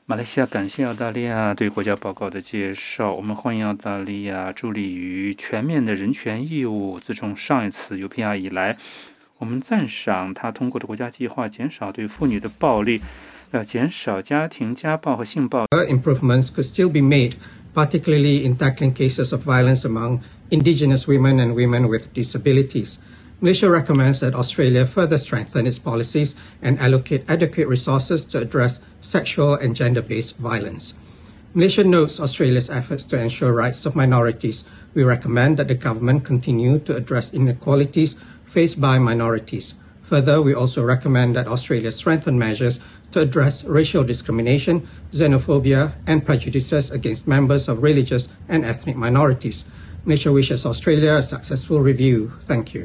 马来西亚感谢澳大利亚对国家报告的介绍。我们欢迎澳大利亚致力于全面的人权义务。自从上一次 UPR 以来，我们赞赏他通过的国家计划，减少对妇女的暴力，减少家庭家暴和性暴力。 Improvements could still be made, particularly in tackling cases of violence among Indigenous women and women with disabilities. Malaysia recommends that Australia further strengthen its policies and allocate adequate resources to address sexual and gender-based violence. Malaysia notes Australia's efforts to ensure rights of minorities. We recommend that the government continue to address inequalities faced by minorities. Further, we also recommend that Australia strengthen measures to address racial discrimination, xenophobia, and prejudices against members of religious and ethnic minorities. Malaysia wishes Australia a successful review. Thank you.